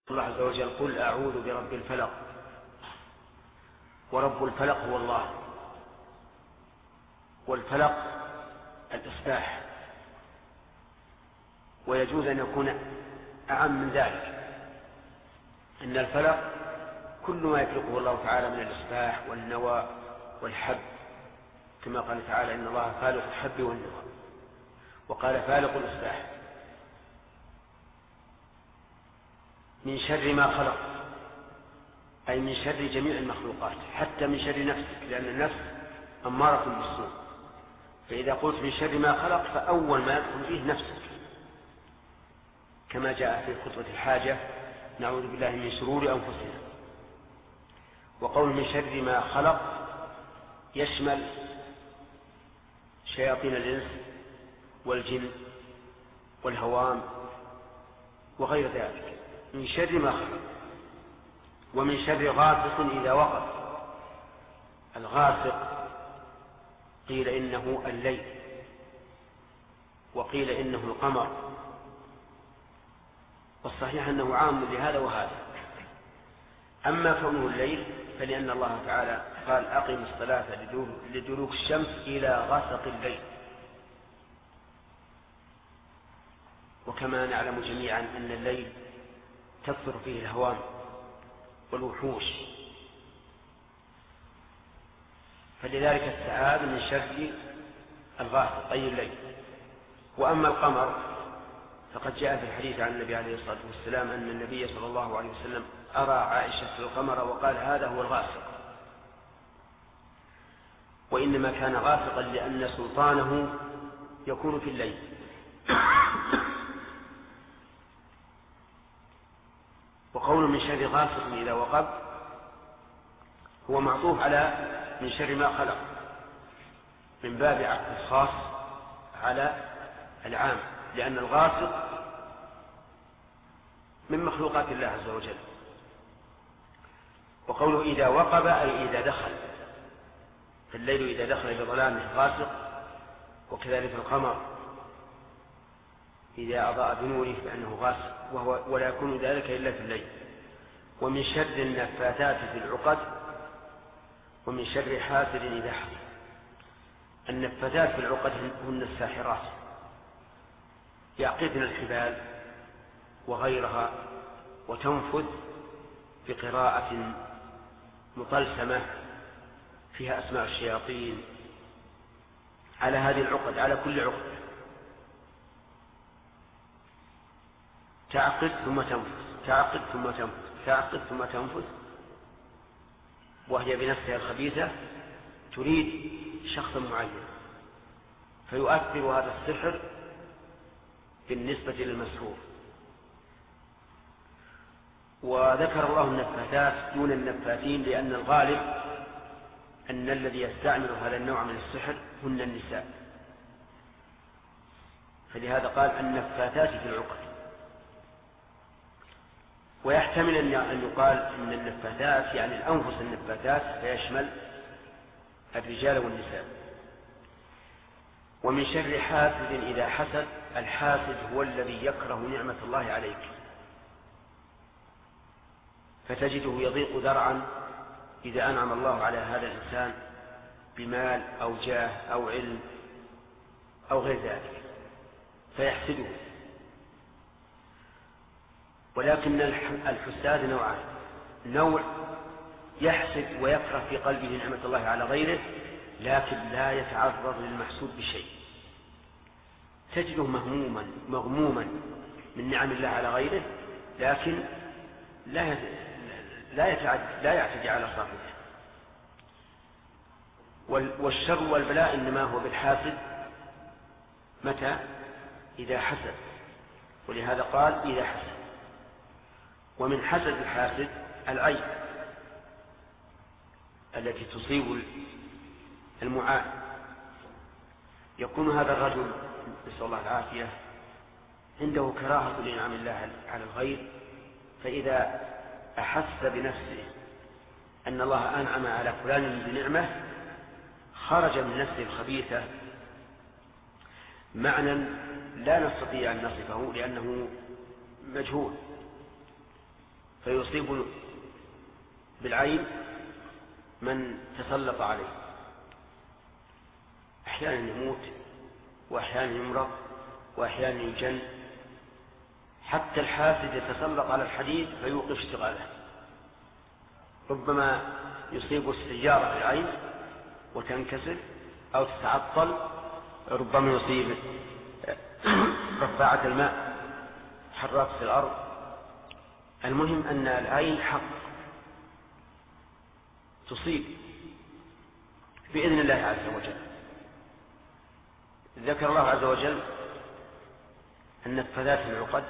الله عز وجل: قل أعوذ برب الفلق. ورب الفلق هو الله، والفلق الإصباح، ويجوز أن يكون أعم من ذلك، أن الفلق كل ما يفلقه الله تعالى من الإصباح والنوى والحب، كما قال تعالى: إن الله فالق الحب والنوى، وقال فالق الإصباح. من شر ما خلق، أي من شر جميع المخلوقات، حتى من شر نفسك، لأن النفس أمارة بالسوء. فإذا قلت من شر ما خلق فأول ما يدخل فيه نفسك، كما جاء في خطبة الحاجة: نعوذ بالله من شرور أنفسنا. وقول من شر ما خلق يشمل شياطين الإنس والجن والهوام وغير ذلك، من شر ما خلق. ومن شر غاسق إذا وقب. الغاسق قيل إنه الليل، وقيل إنه القمر، والصحيح أنه عام لهذا وهذا. أما كونه الليل فلأن الله تعالى قال: أقم الصلاة لدلوك الشمس إلى غسق الليل. وكما نعلم جميعا أن الليل تكثر فيه الهوام والوحوش، فلذلك استعاذ من شر الغاسق أي الليل. وأما القمر فقد جاء في الحديث عن النبي عليه الصلاة والسلام أن النبي صلى الله عليه وسلم أرى عائشة القمر وقال: هذا هو الغاسق. وإنما كان غاسقا لأن سلطانه يكون في الليل. وقول من شر غاسق إذا وقب هو معطوف على من شر ما خلق، من باب عطف الخاص على العام، لأن الغاسق من مخلوقات الله عز وجل. وقوله إذا وقب أي إذا دخل، فالليل إذا دخل بظلامه غاسق، وكذلك القمر إذا أضاء بنوره فإنه غاسق، ولا يكون ذلك إلا في الليل. ومن شر النفاثات في العقد، ومن شر حاسد إذا حسد. النفاثات في العقد هن الساحرات، يعقدن الحبال وغيرها وتنفذ بقراءة مطلسمة فيها أسماء الشياطين على هذه العقد، على كل عقد، تعقد ثم تنفذ، تعقد ثم تنفذ، تعقد ثم تنفذ، وهي بنفسها الخبيثة تريد شخصا معين، فيؤثر هذا السحر بالنسبة للمسحور. وذكر الله النفاثات دون النفاثين لأن الغالب أن الذي يستعمل هذا النوع من السحر هن النساء، فلهذا قال النفاثات في العقد. ويحتمل أن يقال أن النفاثات يعني الأنفس النفاثات، فيشمل الرجال والنساء. ومن شر حاسد إذا حسد. الحاسد هو الذي يكره نعمة الله عليك، فتجده يضيق ذرعا إذا أنعم الله على هذا الإنسان بمال أو جاه أو علم أو غير ذلك، فيحسده. ولكن الحساد نوعان: نوع يحسد ويكره في قلبه نعمة الله على غيره، لكن لا يتعرض للمحسود بشيء، تجده مغموما من نعم الله على غيره، لكن لا يعتدي على صاحبه. والشر والبلاء إنما هو بالحاسد متى؟ إذا حسد، ولهذا قال إذا حسد. ومن حسد الحاسد العين التي تصيب المعان. يكون هذا الرجل نسأل الله العافية عنده كراهة لنعم الله على الغير، فإذا أحس بنفسه أن الله أنعم على فلان بنعمة خرج من نفسه الخبيثة معنى لا نستطيع أن نصفه لأنه مجهول، فيصيب بالعين من تسلط عليه، أحيانا يموت وأحيانا يمرض وأحيانا يجن. حتى الحاسد يتسلط على الحديد فيوقف اشتغاله، ربما يصيب السيارة في العين وتنكسر أو تتعطل، ربما يصيب رفاعة الماء حرات في الأرض. المهم أن العين حق تصيب بإذن الله عز وجل. ذكر الله عز وجل النفاذات في العقد،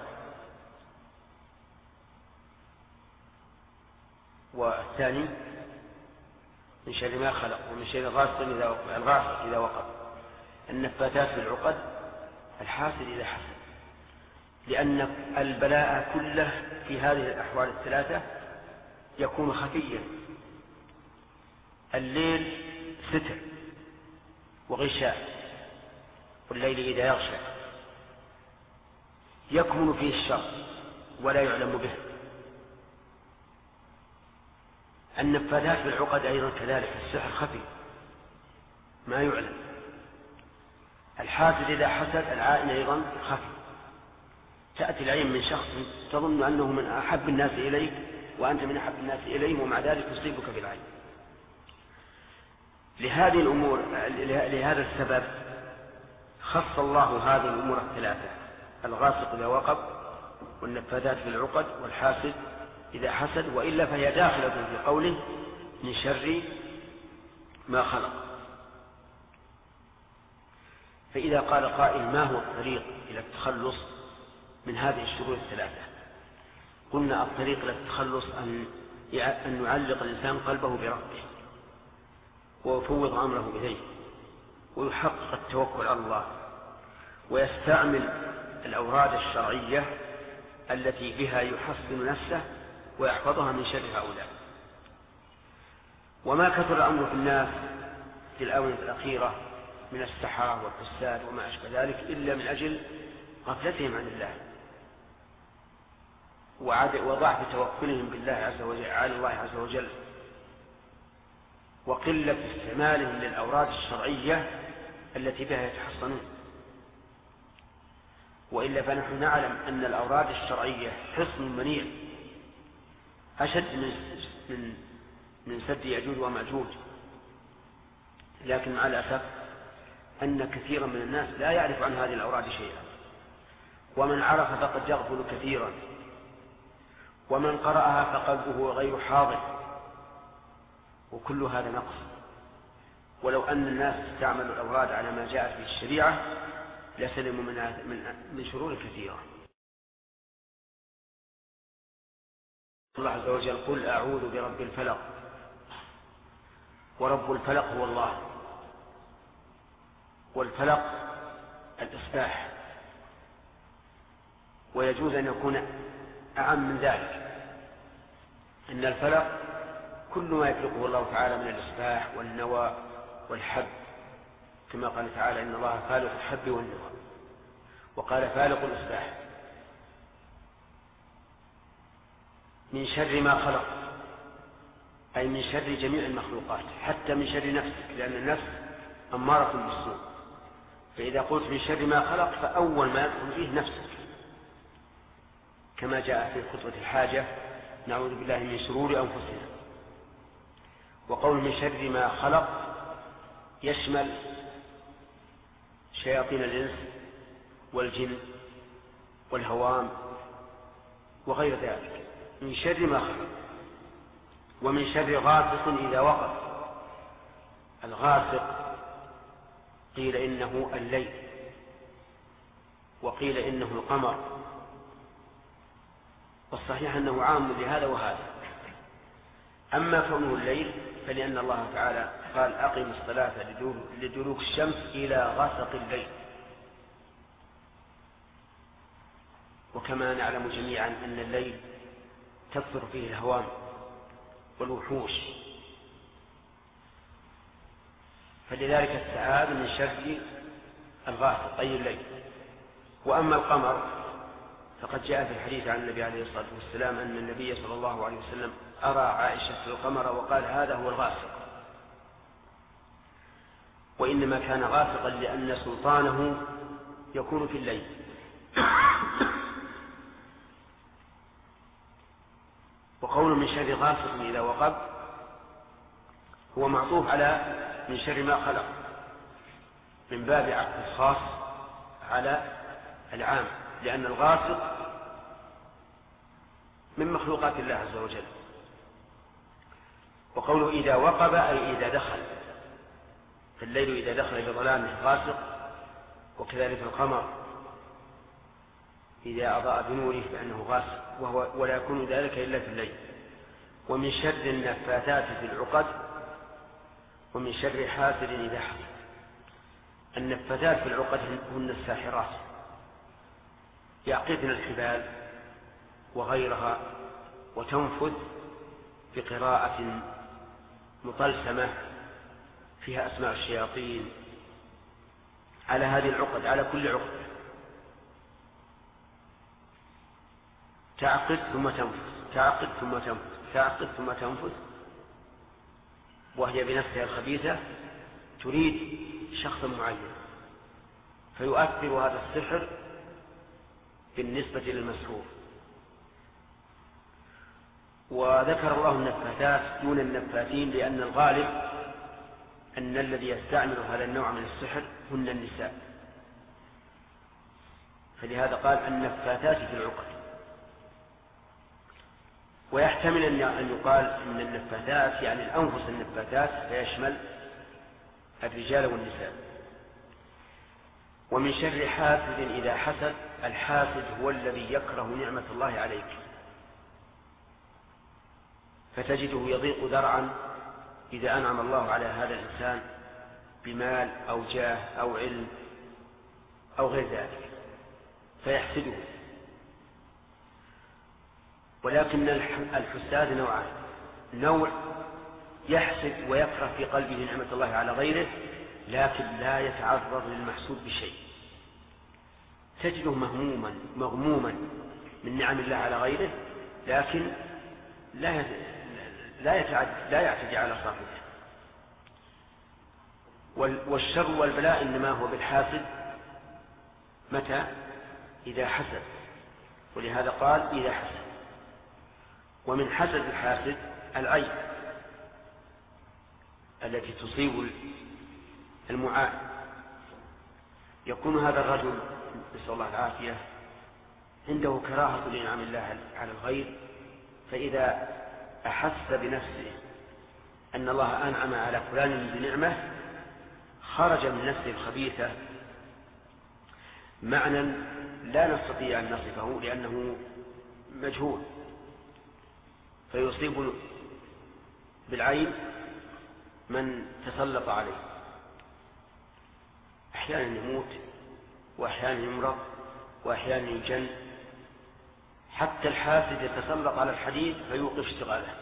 والثاني من شر ما خلق، ومن شر الغاسق إذا وقب. النفاثات في العقد الحاسد إذا حسد، لأن البلاء كله في هذه الأحوال الثلاثة يكون خفيا. الليل ستر وغشاء، والليل إذا يغشى يكمن فيه الشر ولا يعلم به. النفاذات في العقد أيضا كذلك، السحر خفي ما يعلم. الحاسد إذا حسد العائن أيضا خفي، تأتي العين من شخص تظن أنه من أحب الناس إليك وأنت من أحب الناس إليه، ومع ذلك يصيبك بالعين. لهذه الأمور، لهذا السبب خص الله هذه الأمور الثلاثة: الغاسق إذا وقب، والنفاذات في العقد، والحاسد إذا حسد. وإلا فهي داخلة في قوله من شر ما خلق. فإذا قال قائل ما هو الطريق إلى التخلص من هذه الشرور الثلاثة؟ قلنا الطريق إلى التخلص أن يعلق الإنسان قلبه بربه ويفوض أمره إليه، ويحقق التوكل على الله، ويستعمل الأوراد الشرعية التي بها يحصن نفسه ويحفظها من شر هؤلاء. وما كثر الأمر في الناس في الآونة الأخيرة من السحرة والفساد وما أشبه ذلك إلا من أجل غفلتهم عن الله وضعف توكلهم بالله عز وجل على الله عز وجل، وقلة استعمالهم للأوراد الشرعية التي بها يتحصنون. وإلا فنحن نعلم أن الأوراد الشرعية حصن منيع أشد من سد يأجوج ومأجوج. لكن مع الأسف أن كثيرا من الناس لا يعرف عن هذه الأوراد شيئا، ومن عرف فقد يغفل كثيرا، ومن قرأها فقلبه غير حاضر، وكل هذا نقص. ولو أن الناس استعملوا الأوراد على ما جاءت في الشريعة لسلموا من شرور كثيرة. الله عز وجل قل أعوذ برب الفلق، ورب الفلق هو الله، والفلق الإصباح، ويجوز أن يكون أعم من ذلك، أن الفلق كل ما يفلقه الله تعالى من الإصباح والنوى والحب، كما قال تعالى إن الله فالق الحب والنوى، وقال فالق الإصباح. من شر ما خلق، أي من شر جميع المخلوقات، حتى من شر نفسك، لأن النفس أمارة بالسوء. فإذا قلت من شر ما خلق فأول ما يدخل فيه نفسك، كما جاء في خطبة الحاجة نعوذ بالله من شرور أنفسنا. وقول من شر ما خلق يشمل شياطين الإنس والجن والهوام وغير ذلك، من شر ما خلق. ومن شر غاسق إذا وقب. الغاسق قيل إنه الليل، وقيل إنه القمر، والصحيح أنه عام لهذا وهذا. أما كونه الليل فلأن الله تعالى قال أقم الصلاة لدلوك الشمس إلى غسق الليل. وكما نعلم جميعا أن الليل تكثر فيه الهوام والوحوش، فلذلك استعاذ من شر الغاسق أي الليل. وأما القمر فقد جاء في الحديث عن النبي عليه الصلاة والسلام أن النبي صلى الله عليه وسلم أرى عائشة القمر وقال هذا هو الغاسق، وإنما كان غاسقا لأن سلطانه يكون في الليل. وقول من شر غاسق إذا وقب هو معطوف على من شر ما خلق، من باب عطف الخاص على العام، لأن الغاسق من مخلوقات الله عز وجل. وقوله إذا وقب أي إذا دخل، فالليل إذا دخل بظلامه غاسق، وكذلك القمر إذا أضاء بنوره فإنه غاسق، ولا يكون ذلك إلا في الليل. ومن شر النفاثات في العقد، ومن شر حاسد إذا حسد. النفاثات في العقد هن الساحرات، يعقدن الحبال وغيرها وتنفذ بقراءة مطلسمة فيها أسماء الشياطين على هذه العقد، على كل عقد، تعقد ثم تنفذ، تعقد ثم تنفذ، تعقد ثم تنفذ، وهي بنفسها الخبيثة تريد شخصا معين، فيؤثر هذا السحر بالنسبة للمسحور. وذكر الله النفاثات دون النفاثين لأن الغالب أن الذي يستعمل هذا النوع من السحر هن النساء، فلهذا قال النفاثات في العقد. ويحتمل أن يقال إن النفاثات يعني الأنفس النفاثات، فيشمل الرجال والنساء. ومن شر حاسد إذا حسد. الحاسد هو الذي يكره نعمة الله عليك، فتجده يضيق ذرعا إذا أنعم الله على هذا الإنسان بمال أو جاه أو علم أو غير ذلك فيحسده. ولكن الحساد نوعان: نوع يحسد ويكره في قلبه نعمة الله على غيره لكن لا يتعرض للمحسود بشيء، تجده مغموما من نعم الله على غيره لكن لا يعتدي على صاحبه. والشر والبلاء إنما هو بالحاسد متى؟ إذا حسد، ولهذا قال إذا حسد. ومن حسد الحاسد العين التي تصيب المعان. يكون هذا الرجل نسأل الله العافية عنده كراهة لنعم الله على الغير، فإذا أحس بنفسه أن الله أنعم على فلان بنعمة خرج من نفسه الخبيثة معنى لا نستطيع أن نصفه لأنه مجهول، فيصيب بالعين من تسلط عليه، أحيانا يموت وأحيانا يمرض وأحيانا يجن. حتى الحاسد يتسلط على الحديد فيوقف اشتغاله،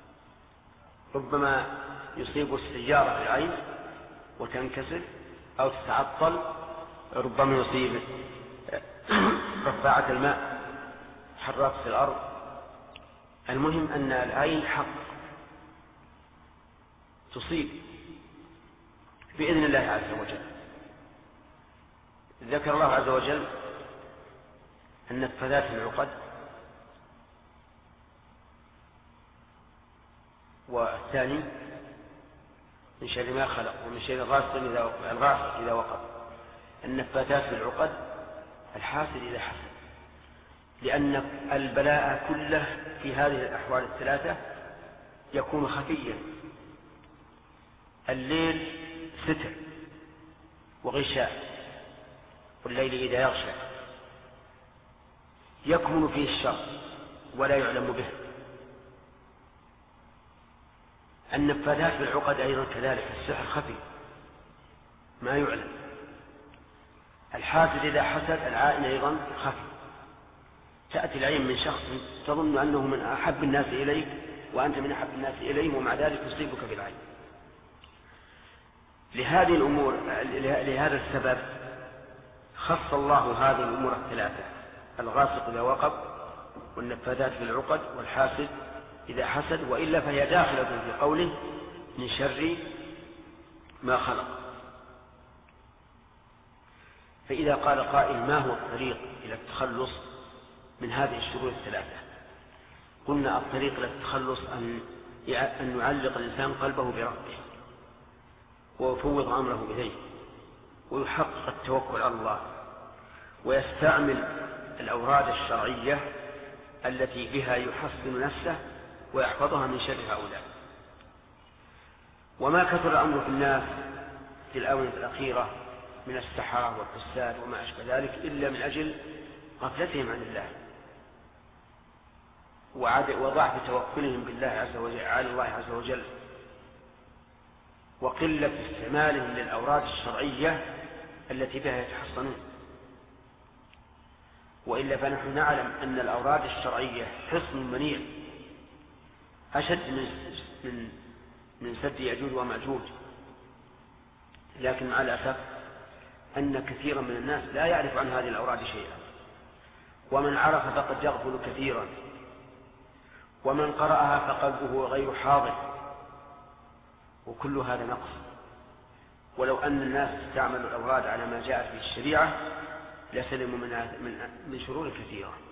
ربما يصيب السيارة بالعين وتنكسر أو تتعطل، ربما يصيب رفاعة الماء حرات في الأرض. المهم أن العين حق تصيب بإذن الله عز وجل. ذكر الله عز وجل النفاثات في العقد، والثاني من شر ما خلق، ومن شر الغاسق إذا وقب. النفاثات في العقد الحاسد إذا حسد، لأن البلاء كله في هذه الأحوال الثلاثة يكون خفيا. الليل ستر وغشاء، والليل إذا يغشى يكمن فيه الشر ولا يعلم به. النفاذات في العقد أيضا كذلك، السحر خفي ما يعلم. الحاسد إذا حسد العائن أيضا خفي، تأتي العين من شخص تظن أنه من أحب الناس إليك وأنت من أحب الناس إليه، ومع ذلك يصيبك بالعين. لهذه الأمور، لهذا السبب خص الله هذه الأمور الثلاثة الغاسق إذا وقب، والنفاذات بالعقد، والحاسد إذا حسد، وإلا فهي داخلة في قوله من شر ما خلق. فإذا قال قائل ما هو الطريق إلى التخلص من هذه الشرور الثلاثة؟ قلنا الطريق إلى التخلص أن يعلق الإنسان قلبه بربه ويفوض أمره إليه ويحقق التوكل على الله، ويستعمل الأوراد الشرعية التي بها يحصن نفسه ويحفظها من شر هؤلاء. وما كثر الأمر في الناس في الآونة الأخيرة من السحرة والفساد وما أشبه ذلك إلا من أجل غفلتهم عن الله وضعف توكلهم بالله عز وجل على الله عز وجل، وقلة استعمالهم للأوراد الشرعية التي بها يتحصنون. وإلا فنحن نعلم أن الأوراد الشرعية حصن منيع أشد من سد يأجوج ومأجوج، لكن مع الأسف أن كثيرا من الناس لا يعرف عن هذه الأوراد شيئا، ومن عرف فقد يغفل كثيرا، ومن قرأها فقلبه غير حاضر، وكل هذا نقص. ولو أن الناس استعملوا الأوراد على ما جاءت به الشريعة لسلموا من شرور كثيرة.